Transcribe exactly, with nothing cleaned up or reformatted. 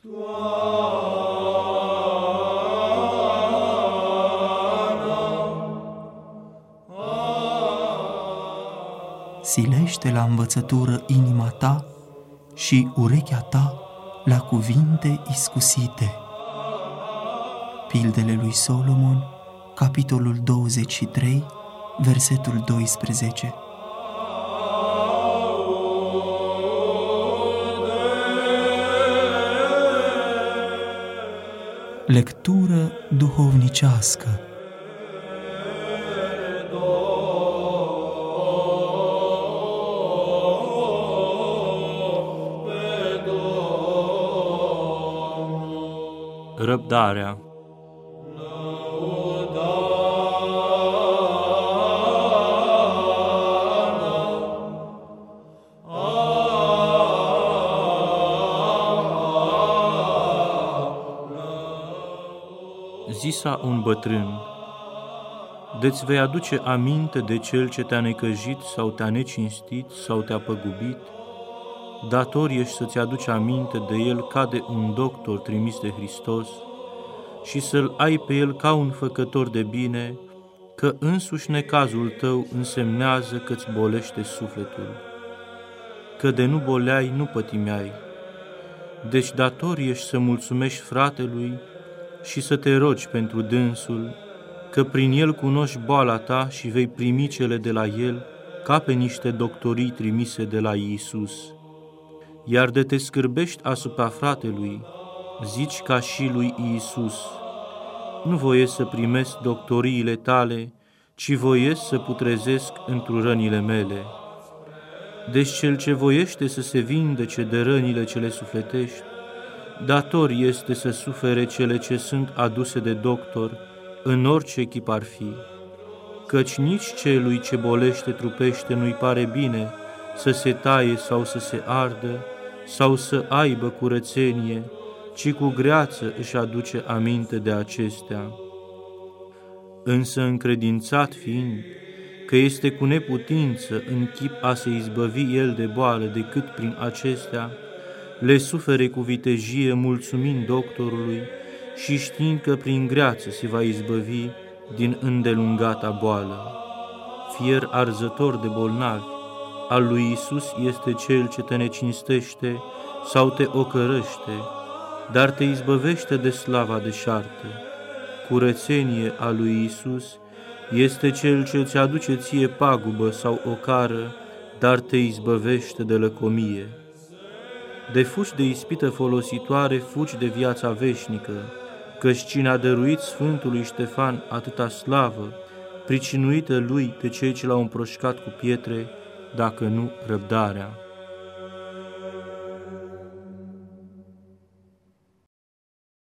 Silește la învățătură inima ta și urechea ta la cuvinte iscusite. Pildele lui Solomon, capitolul douăzeci și trei, versetul doisprezece. Lectură duhovnicească. Răbdarea. Zisa un bătrân: de-ți vei aduce aminte de cel ce te-a necăjit sau te-a necinstit sau te-a păgubit, dator ești să-ți aduci aminte de el ca de un doctor trimis de Hristos și să-l ai pe el ca un făcător de bine, că însuși necazul tău însemnează că-ți bolește sufletul, că de nu boleai nu pătimeai. Deci dator ești să mulțumești fratelui și să te rogi pentru dânsul, că prin el cunoști boala ta și vei primi cele de la el ca pe niște doctorii trimise de la Iisus. Iar de te scârbești asupra fratelui, zici ca și lui Iisus: nu voiesc să primesc doctoriile tale, ci voiesc să putrezesc întru rănile mele. Deci cel ce voiește să se vindece de rănile cele sufletești, dator este să sufere cele ce sunt aduse de doctor, în orice chip ar fi, căci nici celui ce bolește trupește nu-i pare bine să se taie sau să se ardă, sau să aibă curățenie, ci cu greață își aduce aminte de acestea. Însă încredințat fiind că este cu neputință în chip a se izbăvi el de boală decât prin acestea, le sufere cu vitejie mulțumind doctorului și știind că prin greață se va izbăvi din îndelungata boală. Fier arzător de bolnavi, al lui Iisus este cel ce te necinstește sau te ocărăște, dar te izbăvește de slava deșartă. Curățenie a lui Iisus este cel ce îți aduce ție pagubă sau ocară, dar te izbăvește de lăcomie. De fugi de ispită folositoare, fugi de viața veșnică, căci cine a dăruit Sfântului Ștefan atâta slavă, pricinuită lui de cei ce l-au împroșcat cu pietre, dacă nu răbdarea.